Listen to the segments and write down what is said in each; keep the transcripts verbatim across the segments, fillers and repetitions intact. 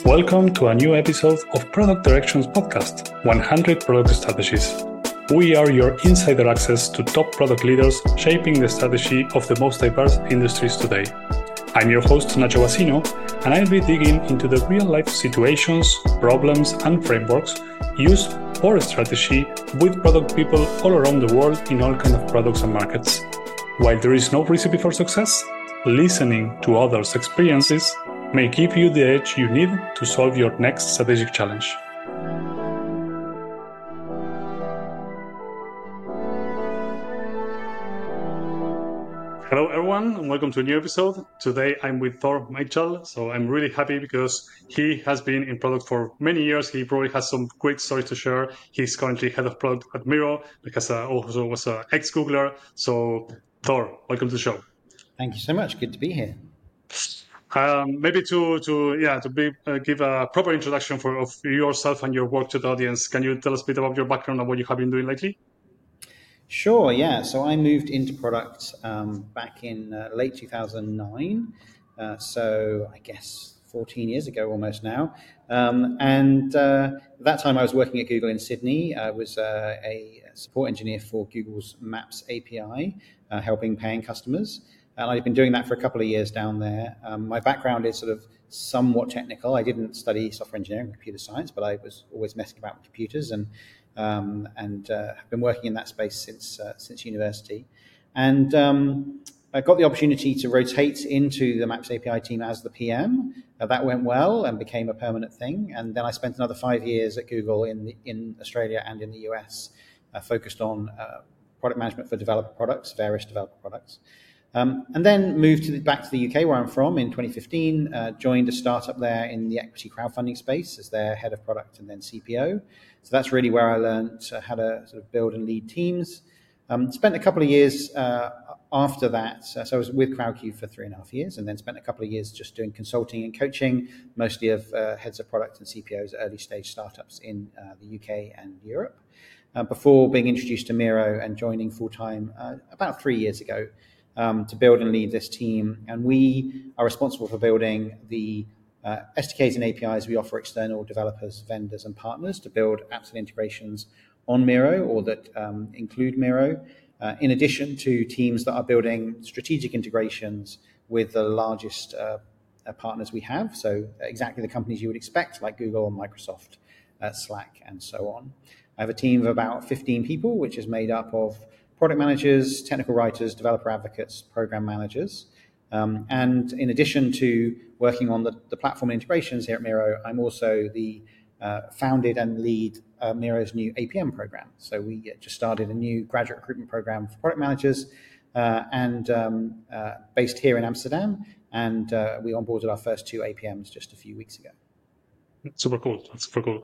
Welcome to a new episode of Product Directions Podcast, one hundred Product Strategies. We are your insider access to top product leaders shaping the strategy of the most diverse industries today. I'm your host, Nacho Basino, and I'll be digging into the real-life situations, problems, and frameworks used for strategy with product people all around the world in all kinds of products and markets. While there is no recipe for success, listening to others' experiences may give you the edge you need to solve your next strategic challenge. Hello everyone, and welcome to a new episode. Today I'm with Thor Mitchell, so I'm really happy because he has been in product for many years. He probably has some great stories to share. He's currently head of product at Miro, because uh, also was an ex-Googler. So Thor, welcome to the show. Thank you so much. Good to be here. Um, maybe to to yeah to be uh, give a proper introduction for of yourself and your work to the audience. Can you tell us a bit about your background and what you have been doing lately? Sure. Yeah. So I moved into product um, back in uh, late two thousand nine. Uh, so I guess fourteen years ago almost now. Um, and uh, at that time I was working at Google in Sydney. I was uh, a support engineer for Google's Maps A P I, uh, helping paying customers. And I've been doing that for a couple of years down there. Um, my background is sort of somewhat technical. I didn't study software engineering, computer science, but I was always messing about with computers and um, and uh, have been working in that space since uh, since university. And um, I got the opportunity to rotate into the Maps A P I team as the P M. Uh, that went well and became a permanent thing. And then I spent another five years at Google in the, in Australia and in the U S, uh, focused on uh, product management for developer products, various developer products. Um, and then moved to the, back to the U K, where I'm from, in twenty fifteen, uh, joined a startup there in the equity crowdfunding space as their head of product and then C P O. So that's really where I learned uh, how to sort of build and lead teams. Um, spent a couple of years uh, after that. Uh, so I was with CrowdCube for three and a half years, and then spent a couple of years just doing consulting and coaching, mostly of uh, heads of product and C P Os at early stage startups in uh, the U K and Europe, uh, before being introduced to Miro and joining full-time uh, about three years ago. Um, to build and lead this team. And we are responsible for building the uh, S D Ks and A P Is we offer external developers, vendors, and partners to build apps and integrations on Miro or that um, include Miro, uh, in addition to teams that are building strategic integrations with the largest uh, uh, partners we have. So exactly the companies you would expect, like Google, Microsoft, uh, Slack, and so on. I have a team of about fifteen people, which is made up of product managers, technical writers, developer advocates, program managers. Um, and in addition to working on the, the platform integrations here at Miro, I'm also the uh, founded and lead uh, Miro's new A P M program. So we just started a new graduate recruitment program for product managers uh, and um, uh, based here in Amsterdam. And uh, we onboarded our first two A P Ms just a few weeks ago. Super cool. That's super cool.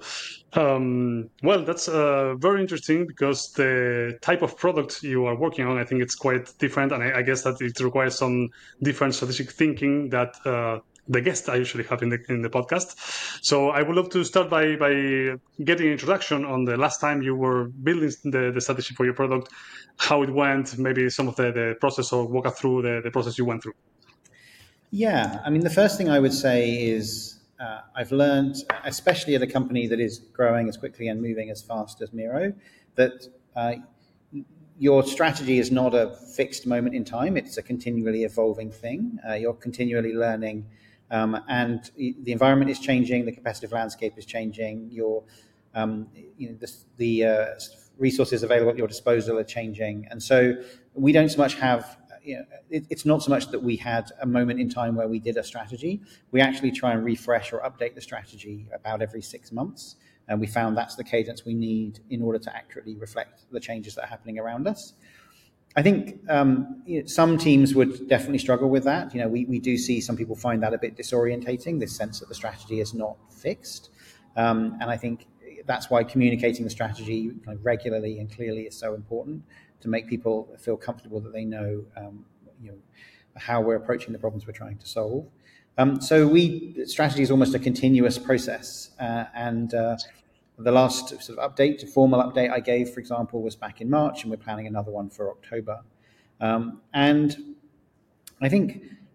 Um, well, that's uh, very interesting because the type of product you are working on, I think it's quite different. And I, I guess that it requires some different strategic thinking that uh, the guests I usually have in the in the podcast. So I would love to start by by getting an introduction on the last time you were building the, the strategy for your product, how it went, maybe some of the, the process, or walk us through the, the process you went through. Yeah, I mean, the first thing I would say is Uh, I've learned, especially at a company that is growing as quickly and moving as fast as Miro, that uh, your strategy is not a fixed moment in time. It's a continually evolving thing. Uh, you're continually learning, um, and the environment is changing. The competitive landscape is changing. Your, um, you know, the, the uh, resources available at your disposal are changing, and so we don't so much have. You know, it, it's not so much that we had a moment in time where we did a strategy. We actually try and refresh or update the strategy about every six months. And we found that's the cadence we need in order to accurately reflect the changes that are happening around us. I think um, you know, some teams would definitely struggle with that. You know, we, we do see some people find that a bit disorientating, this sense that the strategy is not fixed. Um, and I think that's why communicating the strategy kind of regularly and clearly is so important, to make people feel comfortable that they know, um, you know, how we're approaching the problems we're trying to solve. Um, so we strategy is almost a continuous process, uh, and uh, the last sort of update, formal update I gave, for example, was back in March, and we're planning another one for October. Um, and I think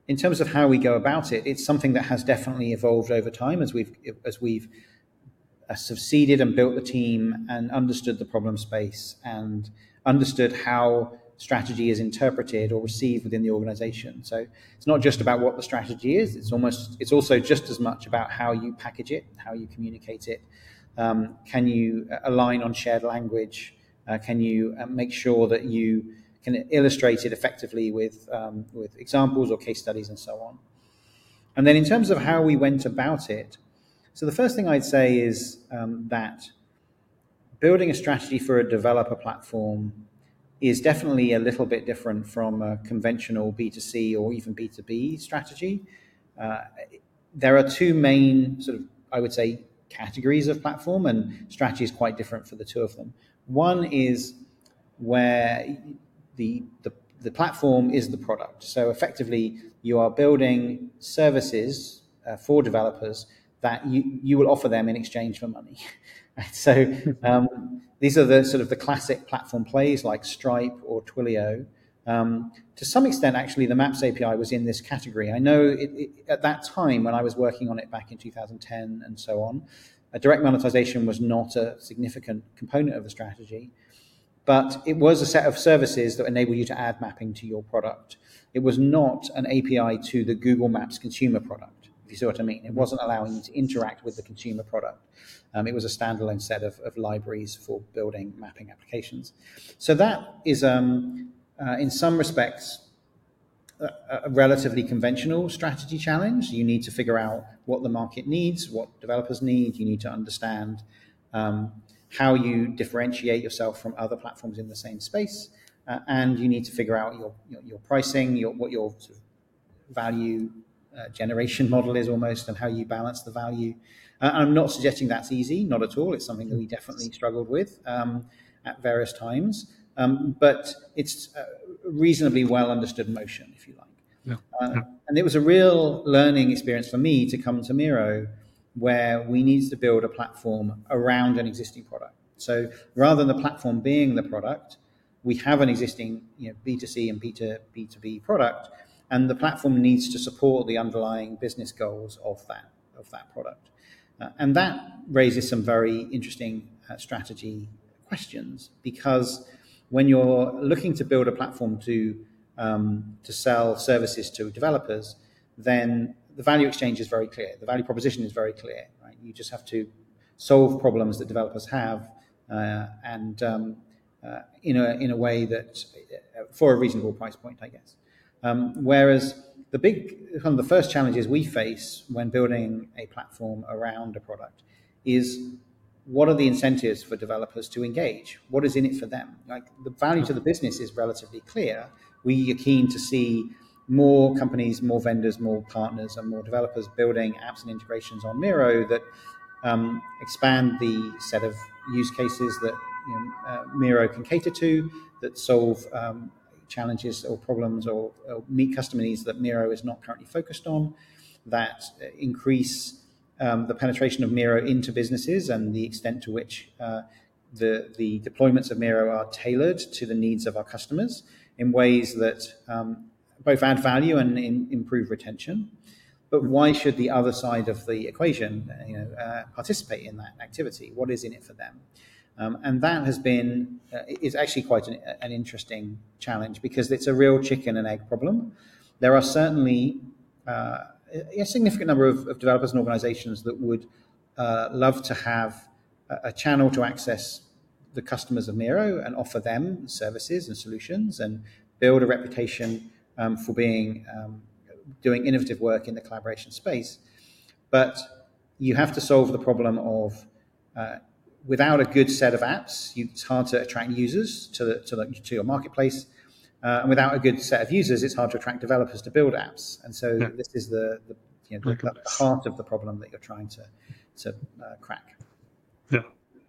in terms of how we go about it, it's something that has definitely evolved over time as we've as we've uh, succeeded and built the team and understood the problem space and understood how strategy is interpreted or received within the organization. So it's not just about what the strategy is, it's almost it's also just as much about how you package it, how you communicate it. Um, can you align on shared language? Uh, can you uh, make sure that you can illustrate it effectively with um, with examples or case studies and so on? And then in terms of how we went about it, so the first thing I'd say is um, that building a strategy for a developer platform is definitely a little bit different from a conventional B two C or even B two B strategy. Uh, there are two main sort of, I would say, categories of platform, and strategy is quite different for the two of them. One is where the, the, the platform is the product. So effectively, you are building services uh, for developers that you, you will offer them in exchange for money. Right? So um, these are the sort of the classic platform plays like Stripe or Twilio. Um, to some extent, actually, the Maps A P I was in this category. I know it, it, at that time when I was working on it back in two thousand ten and so on, uh, direct monetization was not a significant component of the strategy, but it was a set of services that enable you to add mapping to your product. It was not an A P I to the Google Maps consumer product, if you see what I mean. It wasn't allowing you to interact with the consumer product. Um, it was a standalone set of, of libraries for building mapping applications. So that is, um, uh, in some respects, a, a relatively conventional strategy challenge. You need to figure out what the market needs, what developers need. You need to understand um, how you differentiate yourself from other platforms in the same space, uh, and you need to figure out your your, your pricing, your, what your sort of value uh, generation model is almost, and how you balance the value. Uh, I'm not suggesting that's easy, not at all. It's something that we definitely struggled with um, at various times, um, but it's a reasonably well understood motion, if you like. Yeah. Uh, Yeah. and it was a real learning experience for me to come to Miro, where we needed to build a platform around an existing product. So rather than the platform being the product, we have an existing you know, B two C and B two B product, and the platform needs to support the underlying business goals of that of that product. Uh, and that raises some very interesting uh, strategy questions, because when you're looking to build a platform to um, to sell services to developers, then the value exchange is very clear. The value proposition is very clear. Right? You just have to solve problems that developers have, uh, and um, uh, in a in a way that uh, for a reasonable price point, I guess. Um, whereas the big, one of the first challenges we face when building a platform around a product is, what are the incentives for developers to engage? What is in it for them? Like, the value to the business is relatively clear. We are keen to see more companies, more vendors, more partners, and more developers building apps and integrations on Miro that um, expand the set of use cases that you know, uh, Miro can cater to, that solve um, challenges or problems or, or meet customer needs that Miro is not currently focused on, that increase um, the penetration of Miro into businesses and the extent to which uh, the, the deployments of Miro are tailored to the needs of our customers in ways that um, both add value and in, improve retention. But why should the other side of the equation you know, uh, participate in that activity? What is in it for them? Um, and that has been, uh, is actually quite an, an interesting challenge, because it's a real chicken and egg problem. There are certainly uh, a significant number of, of developers and organizations that would uh, love to have a, a channel to access the customers of Miro and offer them services and solutions and build a reputation um, for being um, doing innovative work in the collaboration space. But you have to solve the problem of uh, without a good set of apps, you, it's hard to attract users to, the, to, the, to your marketplace. Uh, and without a good set of users, it's hard to attract developers to build apps. And so yeah. this is the, the, you know, the, the heart of the problem that you're trying to, to uh, crack. Yeah.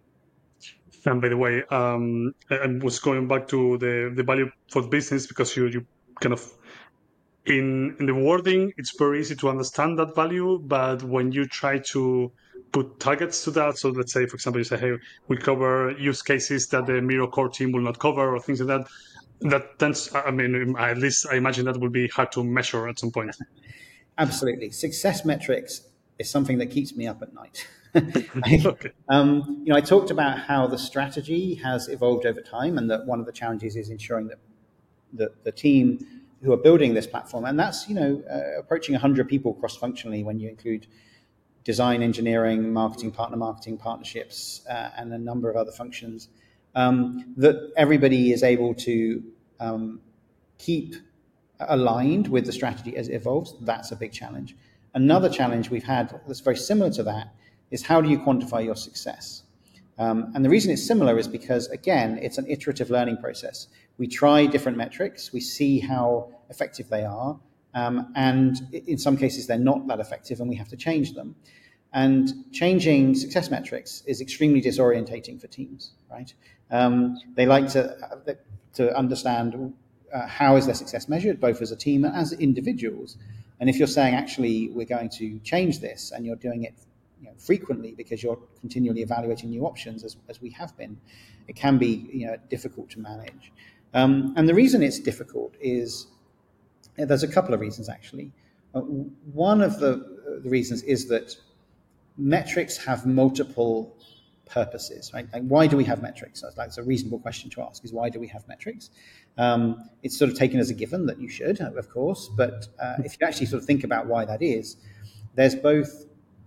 And by the way, um, I was going back to the, the value for the business, because you, you kind of, in, in the wording, it's very easy to understand that value. But when you try to put targets to that, so let's say, for example, you say, hey, we cover use cases that the Miro core team will not cover, or things like that, That tends, I mean, at least I imagine that will be hard to measure at some point. Absolutely. Success metrics is something that keeps me up at night. I, Okay. um, you know, I talked about how the strategy has evolved over time, and that one of the challenges is ensuring that the, the team who are building this platform, and that's, you know, uh, approaching one hundred people cross-functionally when you include design, engineering, marketing, partner marketing, partnerships, uh, and a number of other functions, um, that everybody is able to um, keep aligned with the strategy as it evolves. That's a big challenge. Another challenge we've had that's very similar to that is, how do you quantify your success? Um, and the reason it's similar is because, again, it's an iterative learning process. We try different metrics, we see how effective they are, um, and in some cases they're not that effective and we have to change them. And changing success metrics is extremely disorientating for teams, right? Um, they like to, uh, to understand uh, how is their success measured, both as a team and as individuals. And if you're saying, actually, we're going to change this, and you're doing it, you know, frequently because you're continually evaluating new options, as, as we have been, it can be, you know, difficult to manage. Um, and the reason it's difficult is, there's a couple of reasons, actually. Uh, one of the, the reasons is that metrics have multiple purposes, right? Like, why do we have metrics? That's, that's a reasonable question to ask, is why do we have metrics? Um, it's sort of taken as a given that you should, of course, but uh, if you actually sort of think about why that is, there's both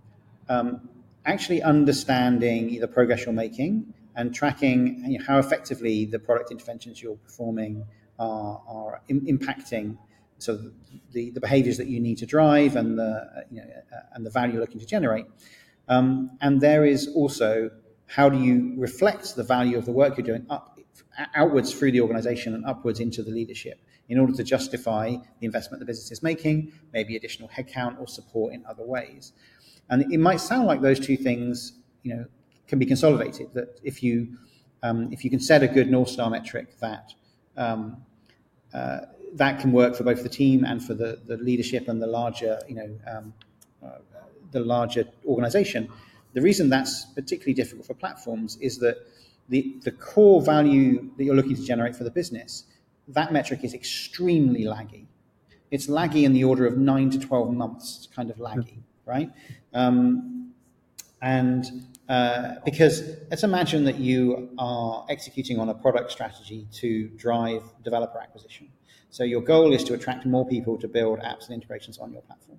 um, actually understanding the progress you're making and tracking, you know, how effectively the product interventions you're performing are, are im- impacting so the, the behaviors that you need to drive and the, you know, uh, and the value you're looking to generate. Um, and there is also, how do you reflect the value of the work you're doing up, outwards through the organization and upwards into the leadership, in order to justify the investment the business is making, maybe additional headcount or support in other ways. And it might sound like those two things, you know, can be consolidated. That if you um, if you can set a good North Star metric, that um, uh, that can work for both the team and for the, the leadership and the larger, you know, um, uh, the larger organization. The reason that's particularly difficult for platforms is that the the core value that you're looking to generate for the business, that metric is extremely laggy. It's laggy in the order of nine to twelve months, kind of laggy, right? Um, and uh, because let's imagine that you are executing on a product strategy to drive developer acquisition. So your goal is to attract more people to build apps and integrations on your platform.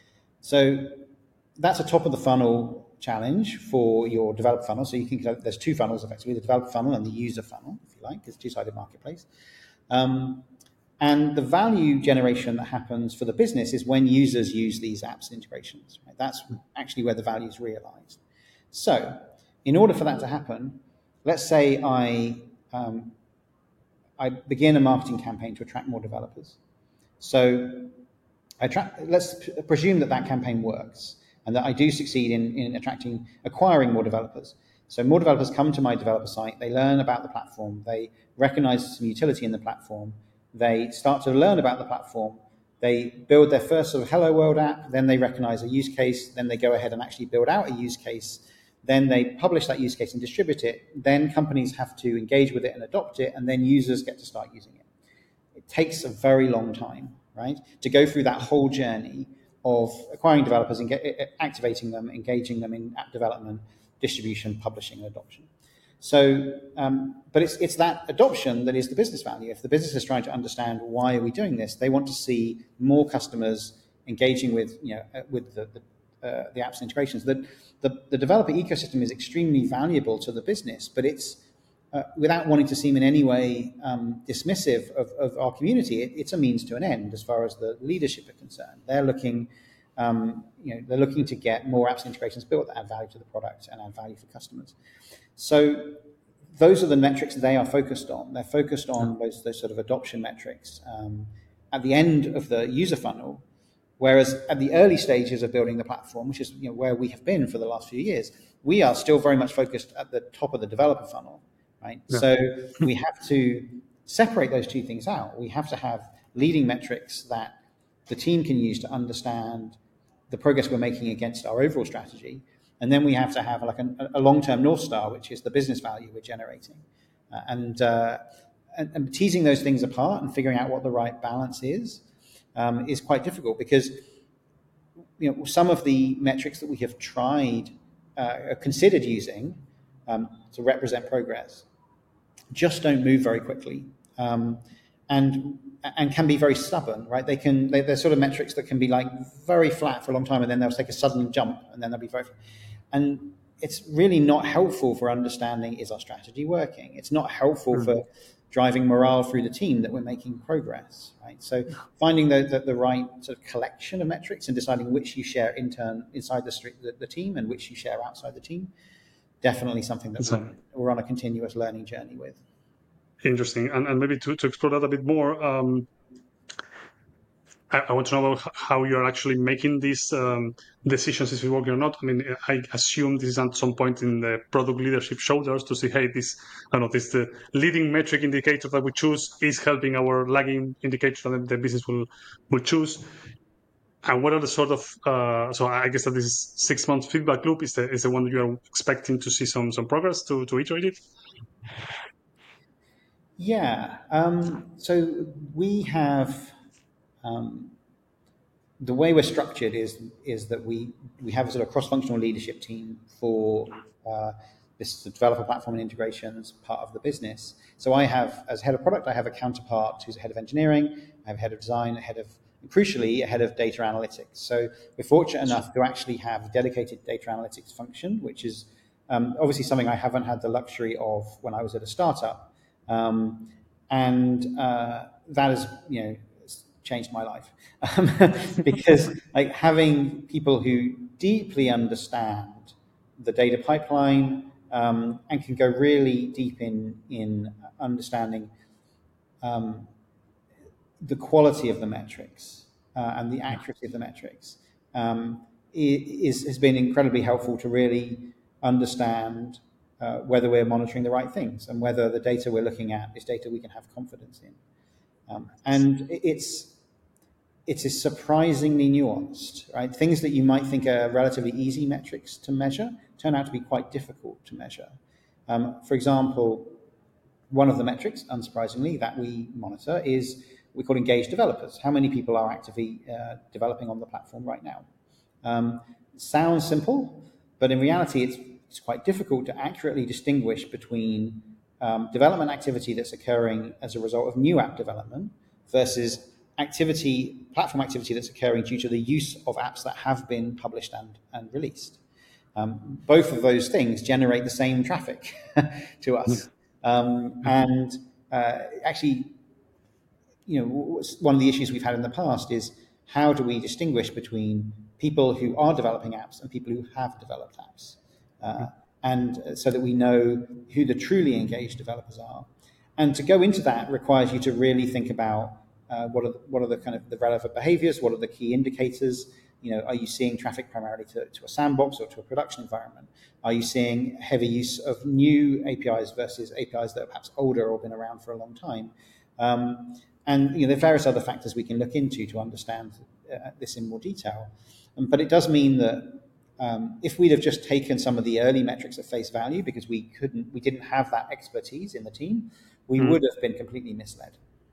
So that's a top of the funnel challenge for your developer funnel. So you can, there's two funnels effectively, the developer funnel and the user funnel, if you like. It's a two-sided marketplace. Um, and the value generation that happens for the business is when users use these apps and integrations. Right? That's actually where the value is realized. So in order for that to happen, let's say I, um, I begin a marketing campaign to attract more developers. So I tra- let's p- presume that that campaign works and that I do succeed in, in attracting, acquiring more developers. So more developers come to my developer site, they learn about the platform, they recognize some utility in the platform, they start to learn about the platform, they build their first sort of Hello World app, then they recognize a use case, then they go ahead and actually build out a use case, then they publish that use case and distribute it, then companies have to engage with it and adopt it, and then users get to start using it. It takes a very long time, right, to go through that whole journey of acquiring developers and get, activating them, engaging them in app development, distribution, publishing, and adoption. So, um, but it's it's that adoption that is the business value. If the business is trying to understand why are we doing this, they want to see more customers engaging with, you know, with the the, uh, the apps and integrations. The, the the developer ecosystem is extremely valuable to the business, but it's uh, without wanting to seem in any way um, dismissive of, of our community, it, it's a means to an end as far as the leadership are concerned. They're looking. Um, you know, they're looking to get more apps and integrations built that add value to the product and add value for customers. So those are the metrics they are focused on. They're focused on those, those sort of adoption metrics um, at the end of the user funnel, whereas at the early stages of building the platform, which is, you know, where we have been for the last few years, we are still very much focused at the top of the developer funnel, right? Yeah. So we have to separate those two things out. We have to have leading metrics that the team can use to understand the progress we're making against our overall strategy. And then we have to have like a, a long-term North Star, which is the business value we're generating. Uh, and uh, and, and teasing those things apart and figuring out what the right balance is um, is quite difficult, because you know some of the metrics that we have tried, uh, considered using um, to represent progress, just don't move very quickly, um, and and can be very stubborn, right? They can they, they're sort of metrics that can be like very flat for a long time, and then they'll take a sudden jump, and then they'll be very, and it's really not helpful for understanding, is our strategy working? It's not helpful mm. for driving morale through the team that we're making progress, right? So finding the, the, the right sort of collection of metrics and deciding which you share intern inside the, the, the team and which you share outside the team, definitely something that we're, we're on a continuous learning journey with. Interesting. And, and maybe to, to explore that a bit more, um, I, I want to know about how you're actually making these um, decisions, if it's working or not. I mean, I assume this is at some point in the product leadership shoulders to say, hey, this, I don't know, this the leading metric indicator that we choose is helping our lagging indicator that the business will will choose. And what are the sort of, uh, so I guess that this six month feedback loop is the, is the one that you're expecting to see some some progress to, to iterate it? Yeah. Um, so we have, um, the way we're structured is is that we, we have a sort of cross-functional leadership team for uh, this developer platform and integrations part of the business. So I have, as head of product, I have a counterpart who's a head of engineering, I have a head of design, a head of, crucially, a head of data analytics. So we're fortunate enough to actually have a dedicated data analytics function, which is um, obviously something I haven't had the luxury of when I was at a startup. Um, and uh, that has, you know, changed my life um, because like having people who deeply understand the data pipeline um, and can go really deep in in understanding um, the quality of the metrics uh, and the accuracy of the metrics um, is has been incredibly helpful to really understand uh, whether we're monitoring the right things and whether the data we're looking at is data we can have confidence in. Um, and it's It is surprisingly nuanced, right? Things that you might think are relatively easy metrics to measure turn out to be quite difficult to measure. Um, for example, one of the metrics, unsurprisingly, that we monitor is we call engaged developers. How many people are actively uh, developing on the platform right now? Um, sounds simple, but in reality, it's, it's quite difficult to accurately distinguish between um, development activity that's occurring as a result of new app development versus activity, platform activity that's occurring due to the use of apps that have been published and, and released. Um, both of those things generate the same traffic to us. Um, and uh, actually, you know, one of the issues we've had in the past is how do we distinguish between people who are developing apps and people who have developed apps? Uh, and so that we know who the truly engaged developers are. And to go into that requires you to really think about Uh, what are the, what are the kind of the relevant behaviors? What are the key indicators? You know, are you seeing traffic primarily to, to a sandbox or to a production environment? Are you seeing heavy use of new A P Is versus A P Is that are perhaps older or been around for a long time? Um, and you know, there are various other factors we can look into to understand uh, this in more detail. Um, but it does mean that um, if we'd have just taken some of the early metrics at face value because we couldn't, we didn't have that expertise in the team, we mm. would have been completely misled.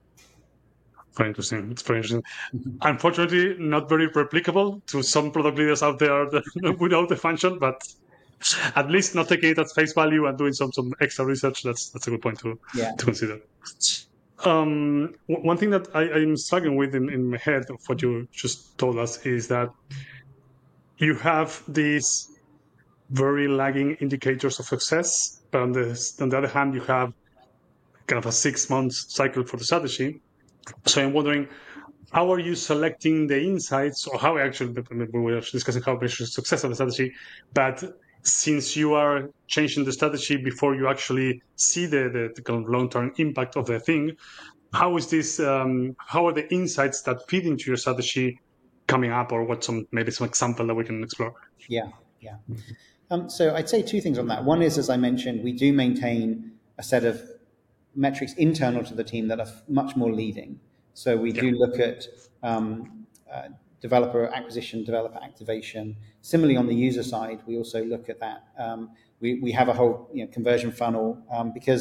Very interesting. It's very interesting. Unfortunately, not very replicable to some product leaders out there that without the function, but at least not taking it at face value and doing some some extra research. That's that's a good point to yeah. to consider. Um, one thing that I, I'm struggling with in, in my head of what you just told us is that you have these very lagging indicators of success, but on the on the other hand, you have kind of a six month cycle for the strategy. So I'm wondering, how are you selecting the insights, or how actually, we were discussing how measure success of the strategy, but since you are changing the strategy before you actually see the, the, the kind of long-term impact of the thing, how is this, um, how are the insights that feed into your strategy coming up, or what some, maybe some example that we can explore? Yeah, yeah. Um, so I'd say two things on that. One is, as I mentioned, we do maintain a set of metrics internal to the team that are much more leading. So we do yeah. look at um, uh, developer acquisition, developer activation. Similarly, on the user side, we also look at that. Um, we, we have a whole you know, conversion funnel um, because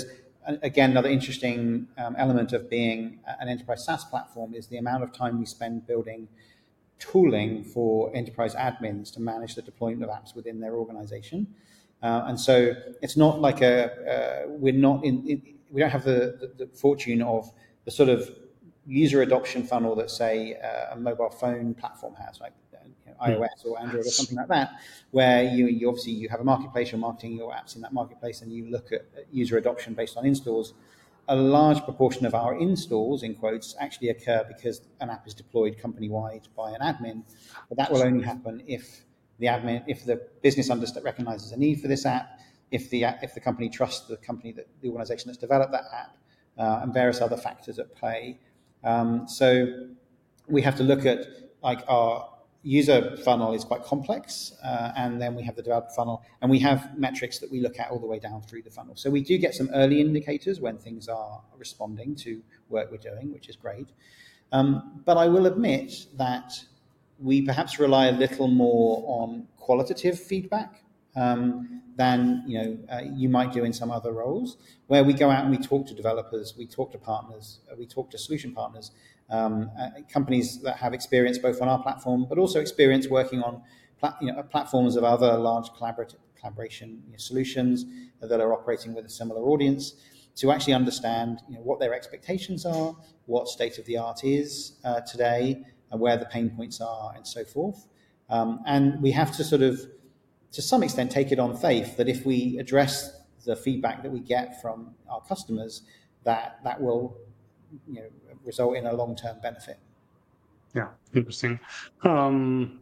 again, another interesting um, element of being an enterprise SaaS platform is the amount of time we spend building tooling for enterprise admins to manage the deployment of apps within their organization. Uh, and so it's not like a, uh, we're not in, in, we don't have the, the, the fortune of the sort of user adoption funnel that, say, uh, a mobile phone platform has, like you know, iOS or Android or something like that, where you, you obviously you have a marketplace, you're marketing your apps in that marketplace, and you look at user adoption based on installs. A large proportion of our installs, in quotes, actually occur because an app is deployed company-wide by an admin, but that will only happen if the admin, if the business understand, recognizes a need for this app, if the if the company trusts the company, that the organization that's developed that app, uh, and various other factors at play. Um, so we have to look at, like, our user funnel is quite complex, uh, and then we have the developer funnel, and we have metrics that we look at all the way down through the funnel. So we do get some early indicators when things are responding to work we're doing, which is great. Um, but I will admit that we perhaps rely a little more on qualitative feedback um, than you know uh, you might do in some other roles, where we go out and we talk to developers, we talk to partners, uh, we talk to solution partners, um, uh, companies that have experience both on our platform, but also experience working on pla- you know, platforms of other large collaborative collaboration you know, solutions that are operating with a similar audience, to actually understand you know, what their expectations are, what state of the art is uh, today, and where the pain points are, and so forth. Um, and we have to sort of, to some extent, take it on faith that if we address the feedback that we get from our customers, that that will you know, result in a long-term benefit. Yeah, interesting. Um,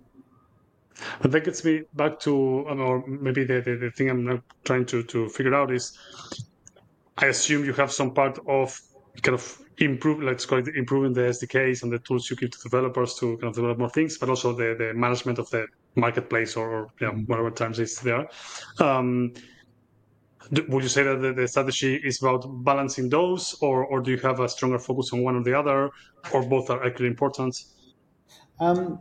but that gets me back to, or maybe the, the, the thing I'm not trying to, to figure out is, I assume you have some part of kind of improve, let's call it improving the S D Ks and the tools you give to developers to kind of develop more things, but also the, the management of the marketplace or you know, whatever terms is there. Um, do, would you say that the, the strategy is about balancing those, or, or do you have a stronger focus on one or the other, or both are equally important? Um,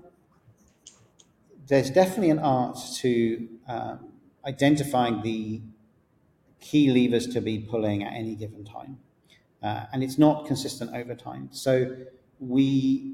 there's definitely an art to um, identifying the key levers to be pulling at any given time. Uh, and it's not consistent over time. So we,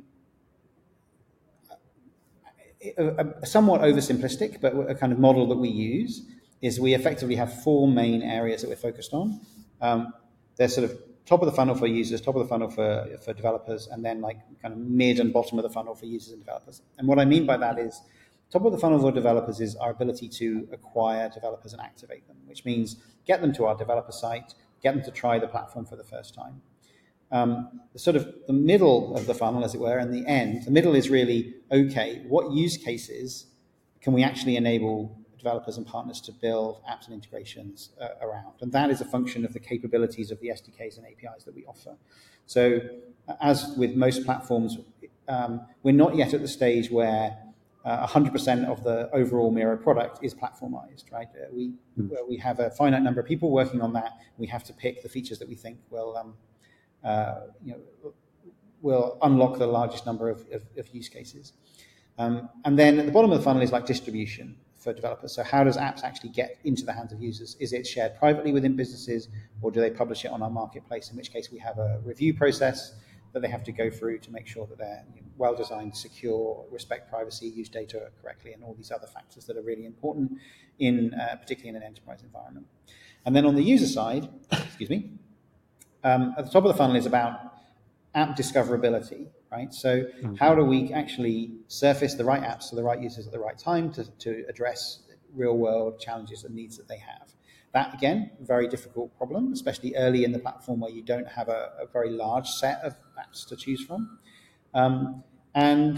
a, a somewhat oversimplistic, but a kind of model that we use is we effectively have four main areas that we're focused on. Um, there's sort of top of the funnel for users, top of the funnel for, for developers, and then like kind of mid and bottom of the funnel for users and developers. And what I mean by that is top of the funnel for developers is our ability to acquire developers and activate them, which means get them to our developer site, get them to try the platform for the first time. Um, the sort of the middle of the funnel, as it were, and the end, the middle is really, okay, what use cases can we actually enable developers and partners to build apps and integrations uh, around? And that is a function of the capabilities of the S D Ks and A P Is that we offer. So as with most platforms, um, we're not yet at the stage where uh, one hundred percent of the overall Miro product is platformized, right? Uh, we, mm. we have a finite number of people working on that. We have to pick the features that we think will um, Uh, you know, will unlock the largest number of, of, of use cases. Um, and then at the bottom of the funnel is like distribution for developers. So how does apps actually get into the hands of users? Is it shared privately within businesses, or do they publish it on our marketplace, in which case we have a review process that they have to go through to make sure that they're you know, well-designed, secure, respect privacy, use data correctly, and all these other factors that are really important, in uh, particularly in an enterprise environment. And then on the user side, excuse me, Um, at the top of the funnel is about app discoverability, right? So mm-hmm. how do we actually surface the right apps to the right users at the right time to, to address real-world challenges and needs that they have? That, again, very difficult problem, especially early in the platform where you don't have a, a very large set of apps to choose from. Um, and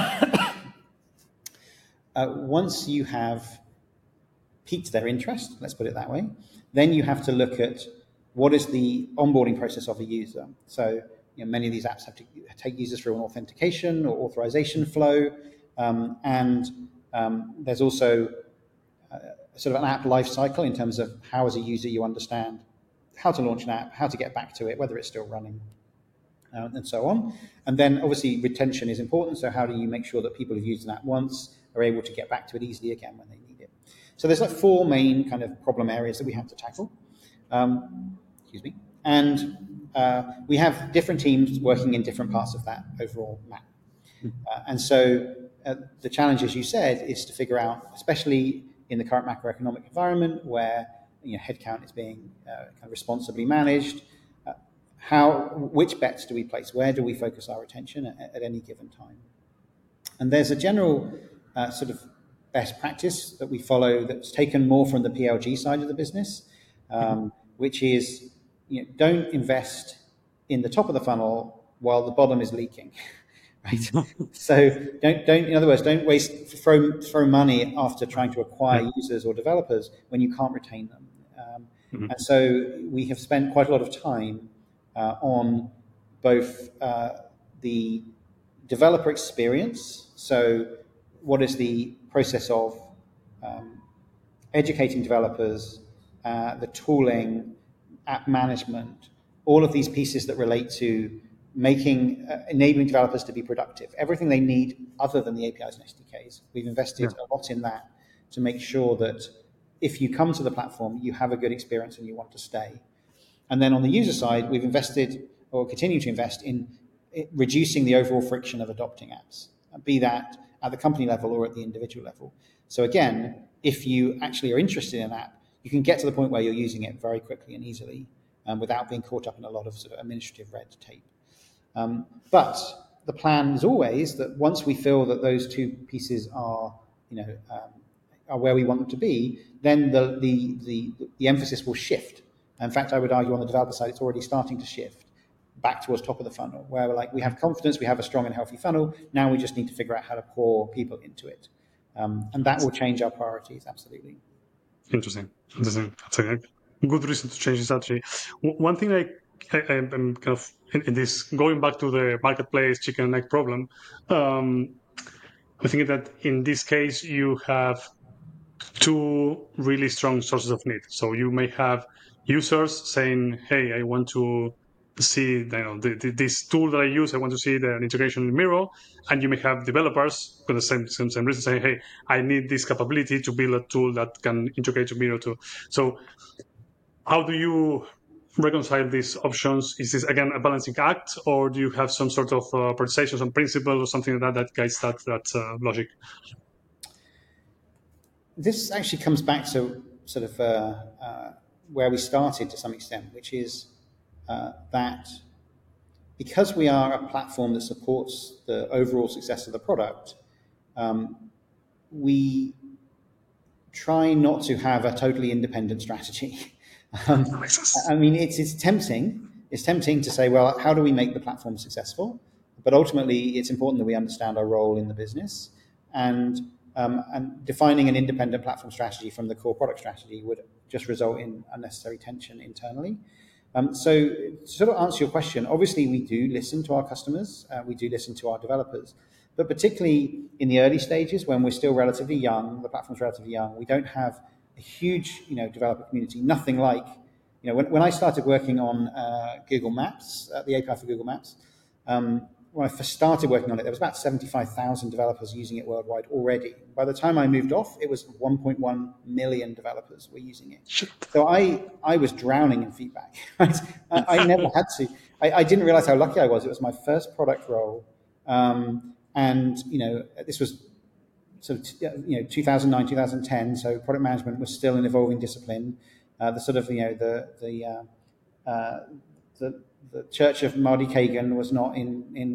uh, once you have piqued their interest, let's put it that way, then you have to look at what is the onboarding process of a user. So you know, many of these apps have to take users through an authentication or authorization flow. Um, and um, there's also uh, sort of an app life cycle in terms of how, as a user, you understand how to launch an app, how to get back to it, whether it's still running, uh, and so on. And then obviously retention is important. So how do you make sure that people who've used an app once are able to get back to it easily again when they need it? So there's like four main kind of problem areas that we have to tackle. Um, excuse me. and uh, we have different teams working in different parts of that overall map. Uh, and so uh, the challenge, as you said, is to figure out, especially in the current macroeconomic environment where you know, headcount is being uh, kind of responsibly managed, uh, how, which bets do we place? Where do we focus our attention at, at any given time? And there's a general uh, sort of best practice that we follow that's taken more from the P L G side of the business, um, which is you know, don't invest in the top of the funnel while the bottom is leaking. Right. So don't don't in other words, don't waste throw throw money after trying to acquire yeah. users or developers when you can't retain them. Um, mm-hmm. And so we have spent quite a lot of time uh, on both uh, the developer experience. So what is the process of um, educating developers, uh, the tooling, app management, all of these pieces that relate to making, uh, enabling developers to be productive, everything they need other than the A P Is and S D Ks. We've invested yeah. a lot in that to make sure that if you come to the platform, you have a good experience and you want to stay. And then on the user side, we've invested or continue to invest in reducing the overall friction of adopting apps, be that at the company level or at the individual level. So again, if you actually are interested in an app, you can get to the point where you're using it very quickly and easily um, without being caught up in a lot of sort of administrative red tape. Um, but the plan is always that once we feel that those two pieces are, you know, um, are where we want them to be, then the, the, the, the emphasis will shift. In fact, I would argue on the developer side, it's already starting to shift back towards top of the funnel, where we're like, we have confidence, we have a strong and healthy funnel. Now we just need to figure out how to pour people into it. Um, and that will change our priorities, absolutely. Interesting. Interesting. That's a good reason to change the strategy. One thing I, I, I'm kind of, in, in this, going back to the marketplace chicken and egg problem, um, I think that in this case, you have two really strong sources of need. So you may have users saying, hey, I want to see you know, the, the, this tool that I use, I want to see the integration in Miro. And you may have developers for the same, same, same reason saying, hey, I need this capability to build a tool that can integrate to Miro too. So how do you reconcile these options? Is this, again, a balancing act, or do you have some sort of uh, prioritization, some principle or something like that that guides that, that uh, logic? This actually comes back to sort of uh, uh, where we started to some extent, which is uh, that because we are a platform that supports the overall success of the product, um, we try not to have a totally independent strategy. um, I mean, it's, it's tempting. It's tempting to say, well, how do we make the platform successful? But ultimately, it's important that we understand our role in the business. And Um, and defining an independent platform strategy from the core product strategy would just result in unnecessary tension internally. Um, so to sort of answer your question, obviously we do listen to our customers, uh, we do listen to our developers, but particularly in the early stages when we're still relatively young, the platform's relatively young, we don't have a huge you know, developer community, nothing like, you know, when, when I started working on uh, Google Maps, uh, the A P I for Google Maps, um, when I first started working on it, there was about seventy-five thousand developers using it worldwide already. By the time I moved off, it was one point one million developers were using it. So I, I was drowning in feedback. Right? I, I never had to. I, I didn't realize how lucky I was. It was my first product role. Um, and, you know, this was sort of, you know, two thousand nine, two thousand ten. So product management was still an evolving discipline. Uh, the sort of, you know, the, the, uh, uh, the, the Church of Marty Kagan was not in, in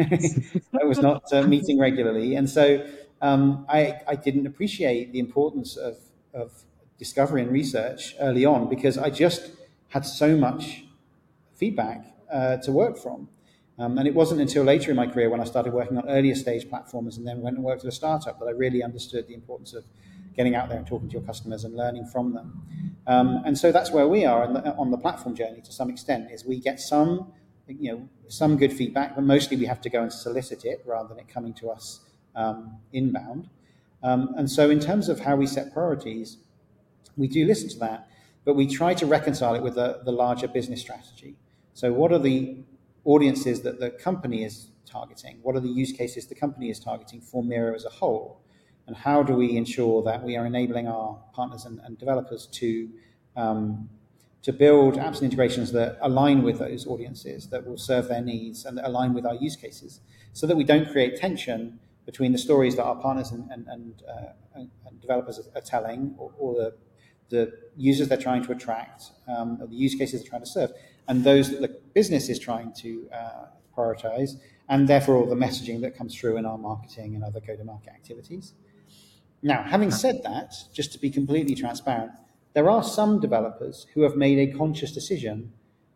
was not uh, meeting regularly. And so um, I, I didn't appreciate the importance of, of discovery and research early on because I just had so much feedback uh, to work from. Um, and it wasn't until later in my career when I started working on earlier stage platforms and then went and worked at a startup that I really understood the importance of getting out there and talking to your customers and learning from them. Um, and so that's where we are on the, on the platform journey to some extent, is we get some, you know, some good feedback, but mostly we have to go and solicit it rather than it coming to us um, inbound. Um, and so in terms of how we set priorities, we do listen to that, but we try to reconcile it with the, the larger business strategy. So what are the audiences that the company is targeting? What are the use cases the company is targeting for Miro as a whole? And how do we ensure that we are enabling our partners and, and developers to um, to build apps and integrations that align with those audiences, that will serve their needs and that align with our use cases, so that we don't create tension between the stories that our partners and, and, and, uh, and, and developers are telling, or, or the, the users they're trying to attract, um, or the use cases they're trying to serve, and those that the business is trying to uh, prioritize, and therefore all the messaging that comes through in our marketing and other go-to-market activities. Now, having said that, just to be completely transparent, there are some developers who have made a conscious decision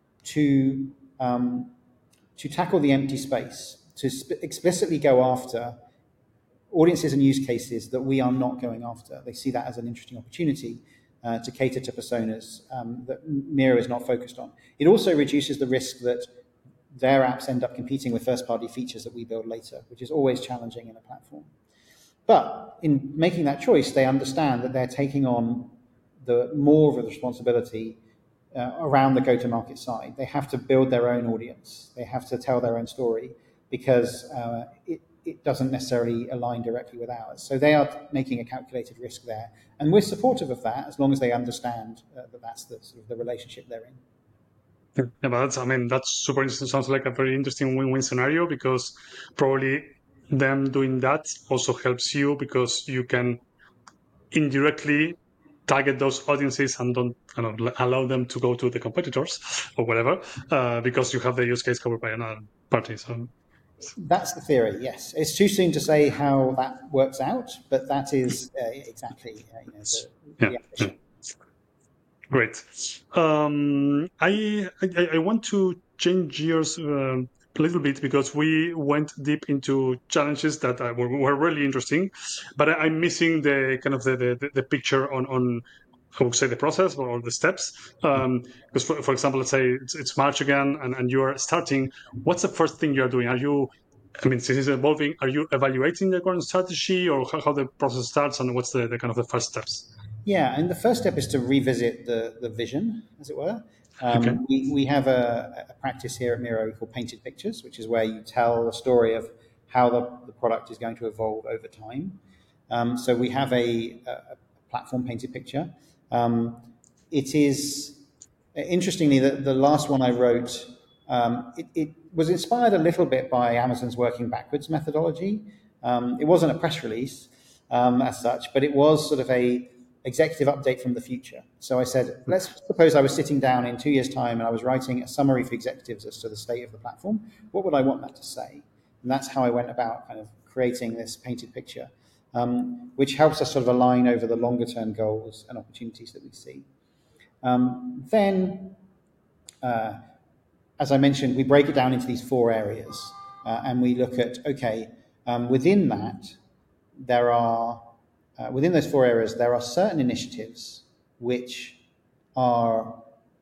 to um, to tackle the empty space, to sp- explicitly go after audiences and use cases that we are not going after. They see that as an interesting opportunity uh, to cater to personas um, that Miro is not focused on. It also reduces the risk that their apps end up competing with first-party features that we build later, which is always challenging in a platform. But in making that choice, they understand that they're taking on the more of a responsibility uh, around the go-to-market side. They have to build their own audience. They have to tell their own story, because uh, it, it doesn't necessarily align directly with ours. So they are making a calculated risk there. And we're supportive of that, as long as they understand uh, that that's the, sort of the relationship they're in. Yeah, but that's, I mean, that's super interesting. Sounds like a very interesting win-win scenario, because probably them doing that also helps you, because you can indirectly target those audiences and don't kind of allow them to go to the competitors or whatever, uh, because you have the use case covered by another party. So that's the theory. Yes, it's too soon to say how that works out, but that is uh, exactly uh, you know, the, yeah, the ambition. yeah. Great. Um, I, I I want to change gears uh, a little bit, because we went deep into challenges that uh, were, were really interesting, but I, I'm missing the kind of the, the, the picture on on I would say the process or the steps. Um, because for, for example, let's say it's, it's March again, and, and you are starting. What's the first thing you're doing? Are you, I mean, since it's evolving, are you evaluating the current strategy, or how, how the process starts, and what's the, the kind of the first steps? Yeah, and the first step is to revisit the, the vision, as it were. Okay. Um, we, we have a, a practice here at Miro called Painted Pictures, which is where you tell the story of how the, the product is going to evolve over time. Um, so we have a, a platform painted picture. Um, it is, interestingly, the, the last one I wrote, um, it, it was inspired a little bit by Amazon's working backwards methodology. Um, it wasn't a press release um, as such, but it was sort of a executive update from the future. So I said, let's suppose I was sitting down in two years' time and I was writing a summary for executives as to the state of the platform. What would I want that to say? And that's how I went about kind of creating this painted picture, um, which helps us sort of align over the longer term goals and opportunities that we see. Um, then, uh, as I mentioned, we break it down into these four areas, uh, and we look at, okay, um, within that, there are Uh, within those four areas, there are certain initiatives which are,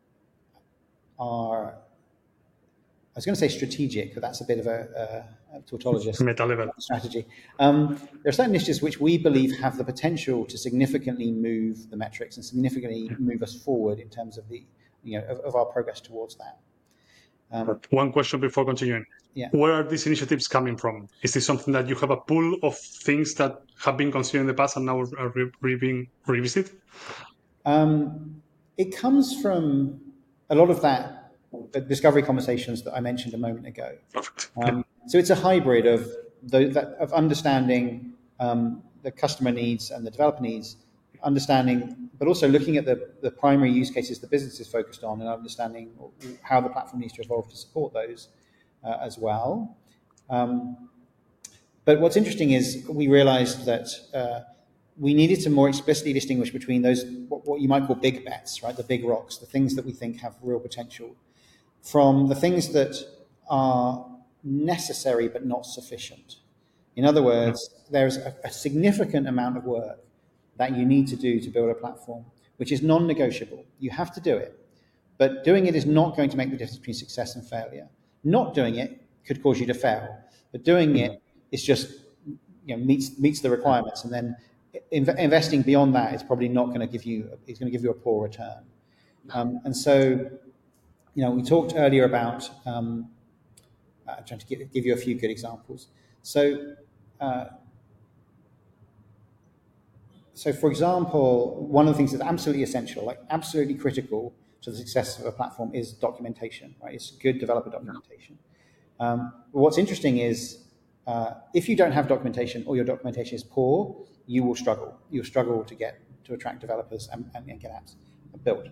are I was going to say strategic, but that's a bit of a, a, a tautologist Meta level. strategy. Um, there are certain initiatives which we believe have the potential to significantly move the metrics and significantly move us forward in terms of the, you know, of, of our progress towards that. Um, One question before continuing. Yeah. Where are these initiatives coming from? Is this something that you have a pool of things that have been considered in the past and now are re- re- being revisited? Um, it comes from a lot of that, the discovery conversations that I mentioned a moment ago. Perfect. Um, Yeah. so it's a hybrid of the, that, of understanding um, the customer needs and the developer needs, understanding, but also looking at the, the primary use cases the business is focused on and understanding how the platform needs to evolve to support those uh, as well. Um, but what's interesting is we realized that uh, we needed to more explicitly distinguish between those, what, what you might call big bets, right? The big rocks, the things that we think have real potential, from the things that are necessary but not sufficient. In other words, there's a, a significant amount of work that you need to do to build a platform, which is non-negotiable. You have to do it, but doing it is not going to make the difference between success and failure. Not doing it could cause you to fail, but doing it is just, you know, meets meets the requirements, and then in, investing beyond that is probably not going to give you it's going to give you a poor return. Um, and so, you know, we talked earlier about um, uh, trying to give, give you a few good examples. So, uh, so for example, one of the things that's absolutely essential, like absolutely critical to the success of a platform is documentation, right? It's good developer documentation. Um, what's interesting is uh, if you don't have documentation or your documentation is poor, you will struggle. You'll struggle to get to attract developers and, and, and get apps built.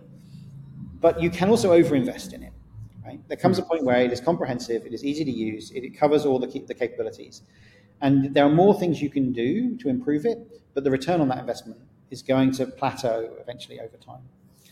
But you can also overinvest in it, right? There comes a point where it is comprehensive, it is easy to use, it, it covers all the, the capabilities. And there are more things you can do to improve it, but the return on that investment is going to plateau eventually over time.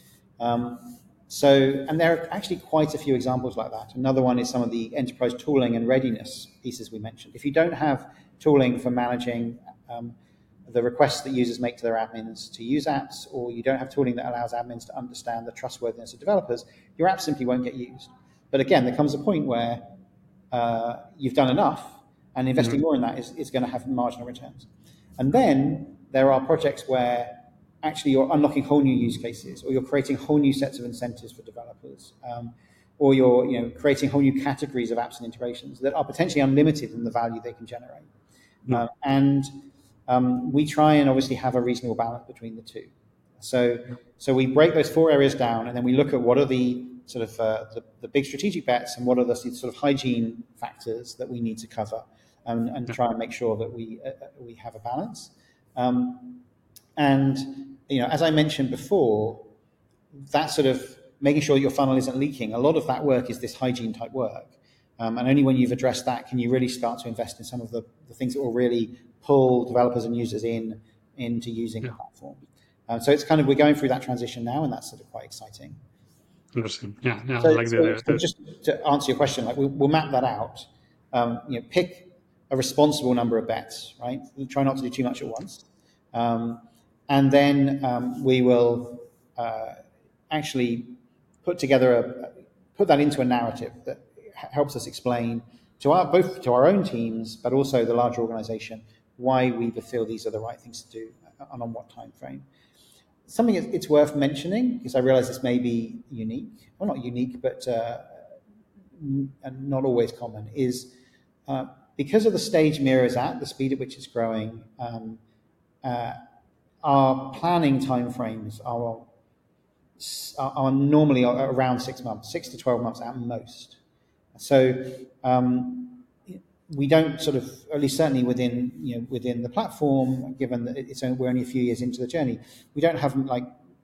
Um, so, and there are actually quite a few examples like that. Another one is some of the enterprise tooling and readiness pieces we mentioned. If you don't have tooling for managing um, the requests that users make to their admins to use apps, or you don't have tooling that allows admins to understand the trustworthiness of developers, your app simply won't get used. But again, there comes a point where uh, you've done enough, and investing mm-hmm. more in that is, is going to have marginal returns. And then there are projects where actually you're unlocking whole new use cases, or you're creating whole new sets of incentives for developers, um, or you're you know creating whole new categories of apps and integrations that are potentially unlimited in the value they can generate. Mm-hmm. Uh, and um, we try and obviously have a reasonable balance between the two. So, so we break those four areas down, and then we look at what are the sort of uh, the, the big strategic bets, and what are the sort of hygiene factors that we need to cover, and, and try and make sure that we uh, we have a balance. Um, and you know, as I mentioned before, that sort of making sure your funnel isn't leaking. A lot of that work is this hygiene type work, um, and only when you've addressed that can you really start to invest in some of the, the things that will really pull developers and users in into using yeah. the platform. Um, so it's kind of we're going through that transition now, and that's sort of quite exciting. Interesting. Yeah, yeah. So, I like so, the, so just to answer your question, like we, we'll map that out. Um, you know, pick a responsible number of bets, right? We'll try not to do too much at once, um, and then um, we will uh, actually put together a put that into a narrative that helps us explain to our both to our own teams, but also the larger organization, why we feel these are the right things to do and on what time frame. Something it's worth mentioning, because I realize this may be unique, well not unique, but uh, not always common, is uh, because of the stage Miro is at, the speed at which it's growing, um, uh, our planning timeframes are, are normally around six months, six to twelve months at most. So um, we don't sort of, at least certainly within you know within the platform, given that it's only, we're only a few years into the journey, we don't have like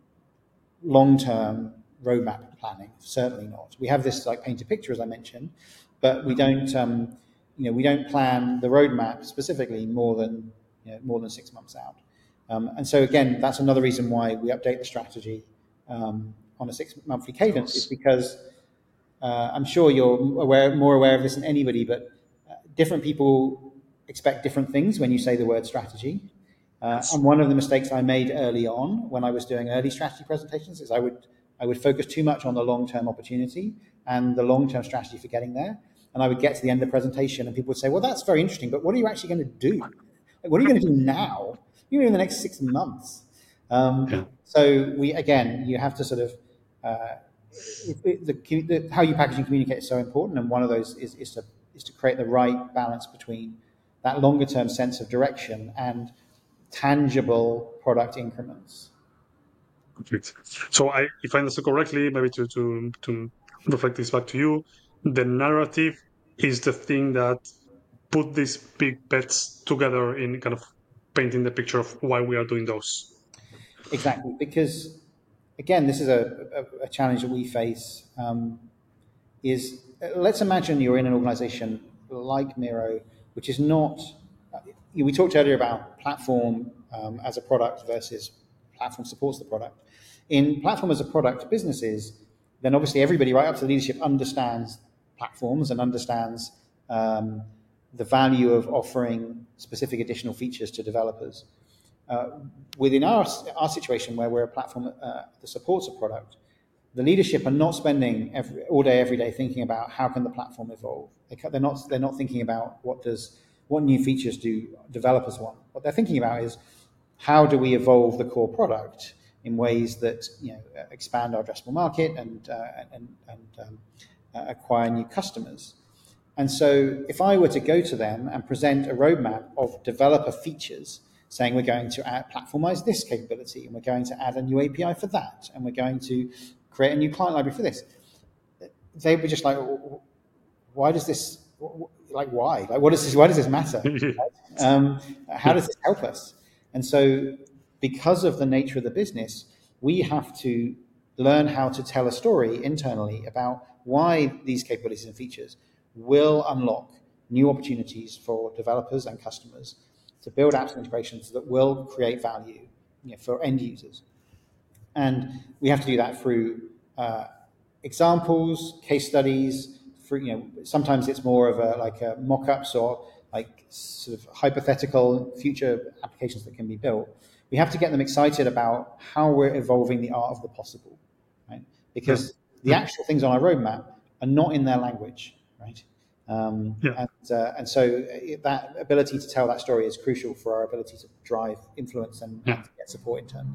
long-term roadmap planning. Certainly not. We have this like painted picture, as I mentioned, but we don't um, you know we don't plan the roadmap specifically more than you know, more than six months out. Um, and so again, that's another reason why we update the strategy um, on a six-monthly cadence, is because uh, I'm sure you're aware, more aware of this than anybody, but different people expect different things when you say the word strategy. Uh, and one of the mistakes I made early on when I was doing early strategy presentations is I would I would focus too much on the long-term opportunity and the long-term strategy for getting there. And I would get to the end of the presentation and people would say, well, that's very interesting, but what are you actually going to do? Like, what are you going to do now? You know, in the next six months. Um, yeah. So we, again, you have to sort of, uh, it, it, the, the, how you package and communicate is so important. And one of those is, is to is to create the right balance between that longer term sense of direction and tangible product increments. Perfect. So I, if I understand correctly, maybe to, to, to reflect this back to you, the narrative is the thing that put these big bets together in kind of painting the picture of why we are doing those. Exactly, because again, this is a, a, a challenge that we face, um, is let's imagine you're in an organization like Miro, which is not, we talked earlier about platform um, as a product versus platform supports the product. In platform as a product businesses, then obviously everybody right up to the leadership understands platforms and understands um, the value of offering specific additional features to developers. Uh, within our, our situation where we're a platform uh, that supports a product, the leadership are not spending every, all day, every day thinking about how can the platform evolve. They, they're not. They're not thinking about what does what new features do developers want. What they're thinking about is how do we evolve the core product in ways that you know expand our addressable market and uh, and, and um, uh, acquire new customers. And so, if I were to go to them and present a roadmap of developer features, saying we're going to add, platformize this capability, and we're going to add a new A P I for that, and we're going to create a new client library for this. They were just like, why does this, like, why? Like, what is this, why does this matter? um, how does this help us? And so because of the nature of the business, we have to learn how to tell a story internally about why these capabilities and features will unlock new opportunities for developers and customers to build apps and integrations that will create value, you know, for end users. And we have to do that through uh, examples, case studies. For, you know, sometimes it's more of a like a mock-ups or like sort of hypothetical future applications that can be built. We have to get them excited about how we're evolving the art of the possible, right? Because yeah. the actual things on our roadmap are not in their language, right? Um, yeah. and, uh, and so that ability to tell that story is crucial for our ability to drive influence and, yeah. and to get support internally.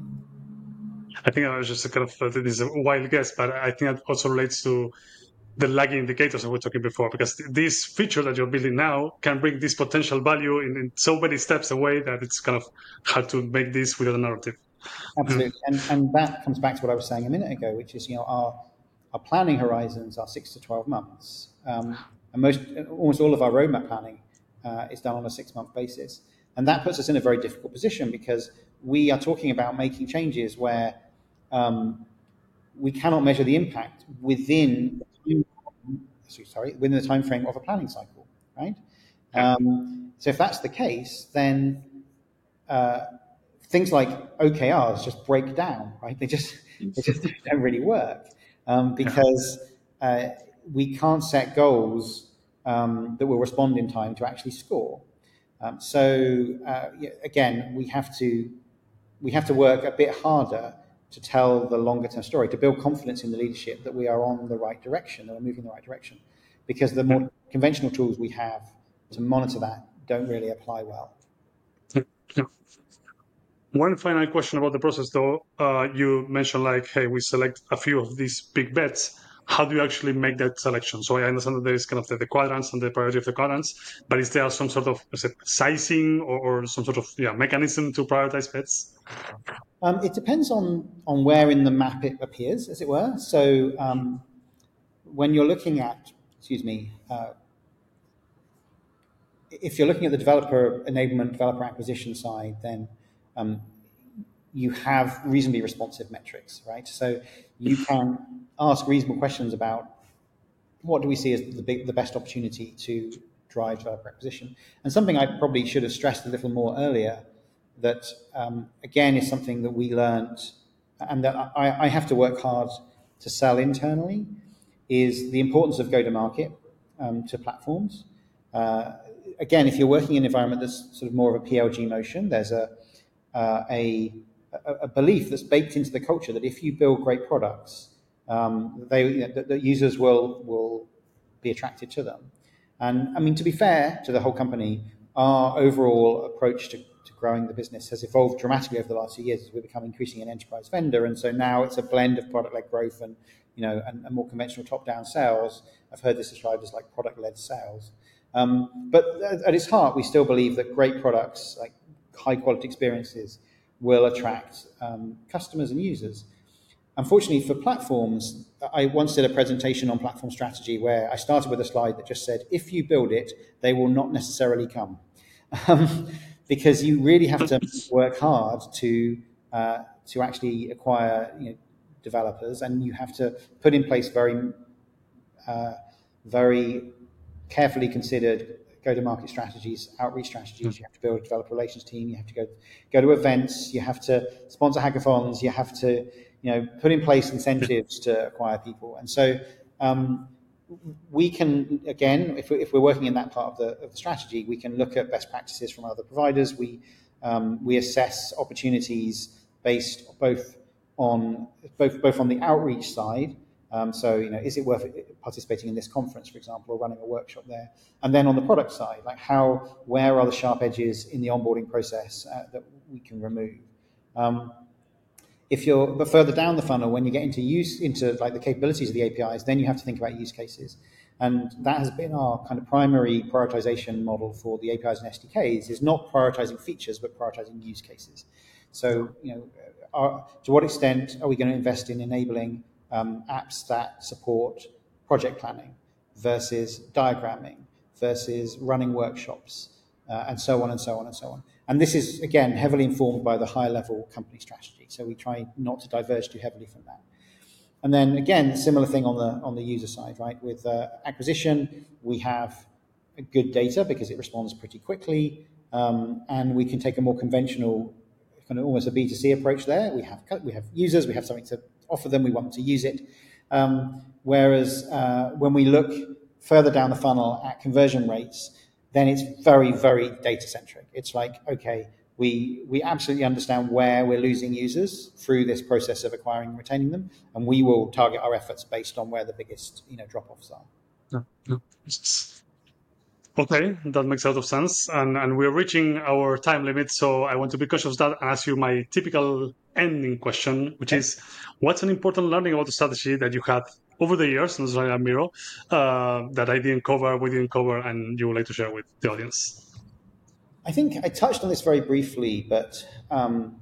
I think I was just a kind of, uh, this is a wild guess, but I think that also relates to the lagging indicators that we were talking before, because this feature that you're building now can bring this potential value in, in so many steps away that it's kind of hard to make this without a narrative. Absolutely. Mm. And, and that comes back to what I was saying a minute ago, which is, you know, our, our planning horizons are six to twelve months. Um, and most, almost all of our roadmap planning uh, is done on a six month basis. And that puts us in a very difficult position because we are talking about making changes where um, we cannot measure the impact within the time, sorry, within the time frame of a planning cycle, right? Um, so if that's the case, then uh, things like O K Rs just break down, right? They just they just don't really work um, because uh, we can't set goals um, that will respond in time to actually score. Um, so uh, again, we have to we have to work a bit harder to tell the longer term story, to build confidence in the leadership that we are on the right direction, that we're moving in the right direction, because the more conventional tools we have to monitor that don't really apply well. Yeah. One final question about the process, though. Uh, you mentioned like, hey, we select a few of these big bets. How do you actually make that selection? So I understand that there is kind of the, the quadrants and the priority of the quadrants, but is there some sort of is it sizing or, or some sort of yeah mechanism to prioritize bets? Um, it depends on on where in the map it appears, as it were. So um, when you're looking at, excuse me, uh, if you're looking at the developer enablement, developer acquisition side, then um, you have reasonably responsive metrics, right? So you can ask reasonable questions about what do we see as the big, the best opportunity to drive developer acquisition. And something I probably should have stressed a little more earlier, that um, again is something that we learned and that I, I have to work hard to sell internally, is the importance of go-to-market um, to platforms. Uh, again, if you're working in an environment that's sort of more of a P L G motion, there's a, uh, a, a belief that's baked into the culture that if you build great products, um, they, you know, the, the users will, will be attracted to them. And I mean, to be fair to the whole company, our overall approach to, to growing the business has evolved dramatically over the last few years as we've become increasingly an enterprise vendor. And so now it's a blend of product-led growth and, you know, and, and more conventional top-down sales. I've heard this described as like product-led sales. Um, but at its heart, we still believe that great products, like high-quality experiences, will attract um, customers and users. Unfortunately for platforms, I once did a presentation on platform strategy where I started with a slide that just said, if you build it, they will not necessarily come. Um, because you really have to work hard to uh, to actually acquire, you know, developers, and you have to put in place very, uh, very carefully considered go-to-market strategies, outreach strategies. You have to build a developer relations team. You have to go go to events. You have to sponsor hackathons. You have to, you know, put in place incentives to acquire people. And so um, we can, again, if we're, if we're working in that part of the, of the strategy, we can look at best practices from other providers. We um, we assess opportunities based both on both both on the outreach side. Um, so, you know, is it worth participating in this conference, for example, or running a workshop there? And then on the product side, like how, where are the sharp edges in the onboarding process uh, that we can remove? Um, if you're, but further down the funnel, when you get into use, into like the capabilities of the A P Is, then you have to think about use cases. And that has been our kind of primary prioritization model for the A P Is and S D Ks, is not prioritizing features, but prioritizing use cases. So, you know, are, to what extent are we going to invest in enabling um, apps that support project planning versus diagramming versus running workshops, uh, and so on and so on and so on. And this is, again, heavily informed by the high-level company strategy. So we try not to diverge too heavily from that. And then, again, similar thing on the on the user side, right? With uh, acquisition, we have good data because it responds pretty quickly, um, and we can take a more conventional, kind of almost a B two C approach there. We have we have users, we have something to offer them, we want them to use it. Um, whereas uh, when we look further down the funnel at conversion rates, then it's very, very data centric. It's like, okay, we we absolutely understand where we're losing users through this process of acquiring and retaining them, and we will target our efforts based on where the biggest, you know, drop-offs are. No, no. Okay, that makes a lot of sense. And, and we're reaching our time limit, so I want to be cautious of that and ask you my typical ending question, which okay. is, what's an important learning about the strategy that you had over the years, not necessarily at Miro, uh, that I didn't cover, we didn't cover, and you would like to share with the audience? I think I touched on this very briefly, but um,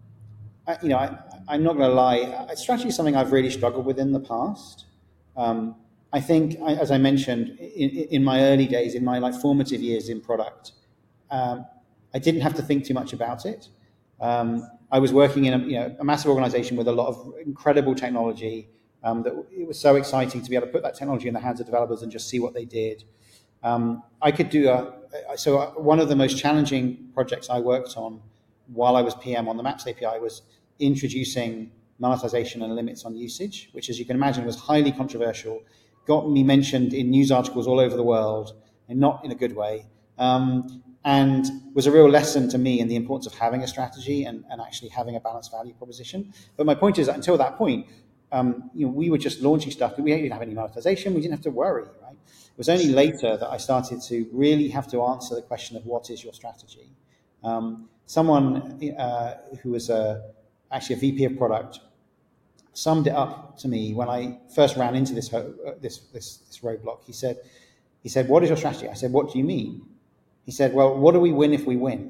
I, you know, I, I'm not going to lie. Strategy is something I've really struggled with in the past. Um, I think, as I mentioned, in, in my early days, in my like formative years in product, um, I didn't have to think too much about it. Um, I was working in a, you know, a massive organization with a lot of incredible technology. Um, that it was so exciting to be able to put that technology in the hands of developers and just see what they did. Um, I could do a so one of the most challenging projects I worked on while I was P M on the Maps A P I was introducing monetization and limits on usage, which, as you can imagine, was highly controversial. Got me mentioned in news articles all over the world, and not in a good way, um, and was a real lesson to me in the importance of having a strategy and, and actually having a balanced value proposition. But my point is that until that point, um, you know, we were just launching stuff. We didn't have any monetization. We didn't have to worry, right? It was only later that I started to really have to answer the question of what is your strategy. Um, someone uh, who was a, actually a V P of product summed it up to me when I first ran into this this this, this roadblock. He said, "He said, what is your strategy?" I said, "What do you mean?" He said, "Well, what do we win if we win?"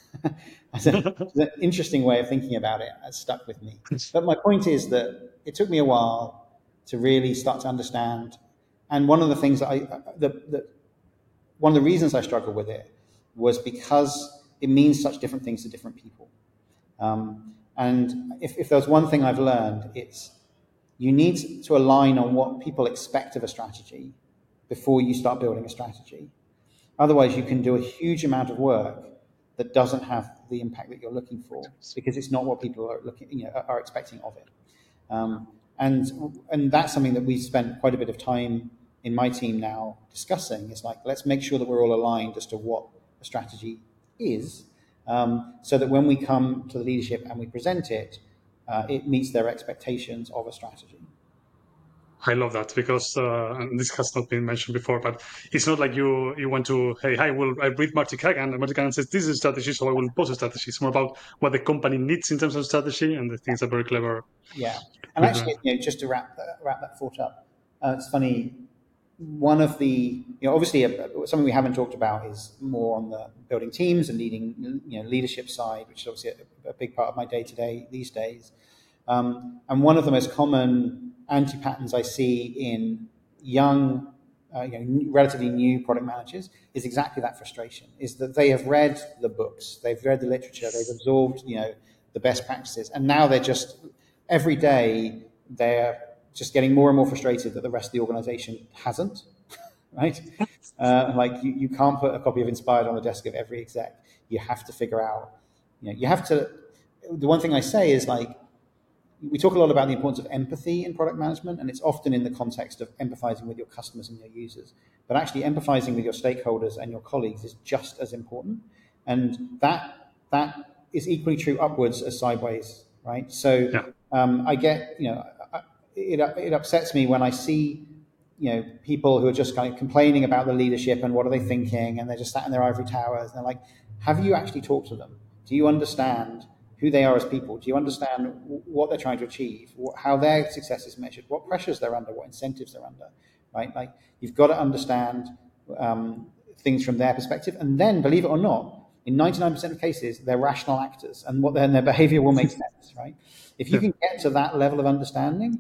I said, "It's an interesting way of thinking about it. It stuck with me." But my point is that it took me a while to really start to understand. And one of the things that I, the, the, one of the reasons I struggled with it was because it means such different things to different people. Um, and if, if there's one thing I've learned, it's you need to align on what people expect of a strategy before you start building a strategy. Otherwise, you can do a huge amount of work that doesn't have the impact that you're looking for because it's not what people are looking, you know, are expecting of it. Um, And and that's something that we spent quite a bit of time in my team now discussing. It's like, let's make sure that we're all aligned as to what a strategy is, um, so that when we come to the leadership and we present it, uh, it meets their expectations of a strategy. I love that because, uh, and this has not been mentioned before, but it's not like you you want to, hey, hi, well, I read Marty Kagan, and Marty Kagan says this is a strategy, so I will post a strategy. It's more about what the company needs in terms of strategy, and I think it's a very clever. Yeah, and actually, you know, just to wrap that, wrap that thought up, uh, it's funny. One of the, you know, obviously uh, something we haven't talked about is more on the building teams and leading, you know, leadership side, which is obviously a, a big part of my day to day these days. Um, and one of the most common anti-patterns I see in young, uh, you know, relatively new product managers is exactly that frustration, is that they have read the books, they've read the literature, they've absorbed, you know, the best practices, and now they're just, every day, they're just getting more and more frustrated that the rest of the organization hasn't, right? Uh, like you, you can't put a copy of Inspired on the desk of every exec. You have to figure out, you know, you have to, the one thing I say is like, we talk a lot about the importance of empathy in product management, and it's often in the context of empathizing with your customers and your users. But actually empathizing with your stakeholders and your colleagues is just as important. And that that is equally true upwards as sideways, right? So yeah. um, I get, you know, it, it upsets me when I see, you know, people who are just kind of complaining about the leadership and what are they thinking, and they're just sat in their ivory towers. And they're like, have you actually talked to them? Do you understand who they are as people? Do you understand what they're trying to achieve, how their success is measured, what pressures they're under, what incentives they're under, right? Like you've got to understand um, things from their perspective. And then, believe it or not, in ninety-nine percent of cases, they're rational actors, and what then their behavior will make sense, right? If you can get to that level of understanding,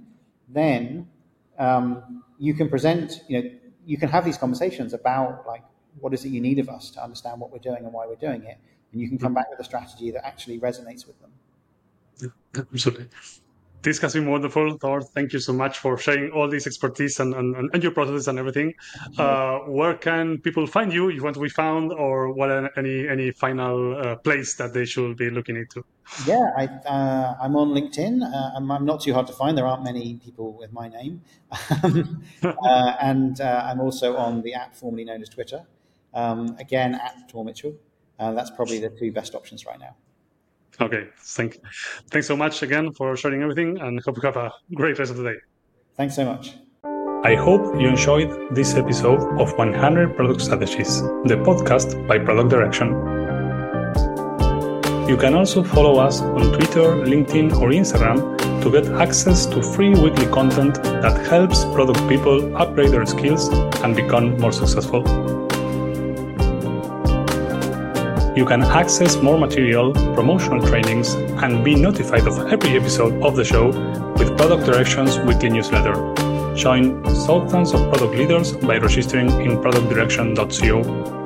then um, you can present, you know, you can have these conversations about like, what is it you need of us to understand what we're doing and why we're doing it, and you can come back with a strategy that actually resonates with them. Yeah, absolutely. This has been wonderful, Thor. Thank you so much for sharing all this expertise and, and, and your processes and everything. Uh, where can people find you if you want to be found, or what any any final uh, place that they should be looking into? Yeah, I, uh, I'm on LinkedIn. Uh, I'm, I'm not too hard to find. There aren't many people with my name. uh, and uh, I'm also on the app formerly known as Twitter. Um, again, at Tor Mitchell. Uh, that's probably the two best options right now. Okay, thank, thanks so much again for sharing everything, and hope you have a great rest of the day. Thanks so much. I hope you enjoyed this episode of one hundred Product Strategies, the podcast by Product Direction. You can also follow us on Twitter, LinkedIn, or Instagram to get access to free weekly content that helps product people upgrade their skills and become more successful. You can access more material, promotional trainings, and be notified of every episode of the show with Product Direction's weekly newsletter. Join thousands of product leaders by registering in product direction dot co.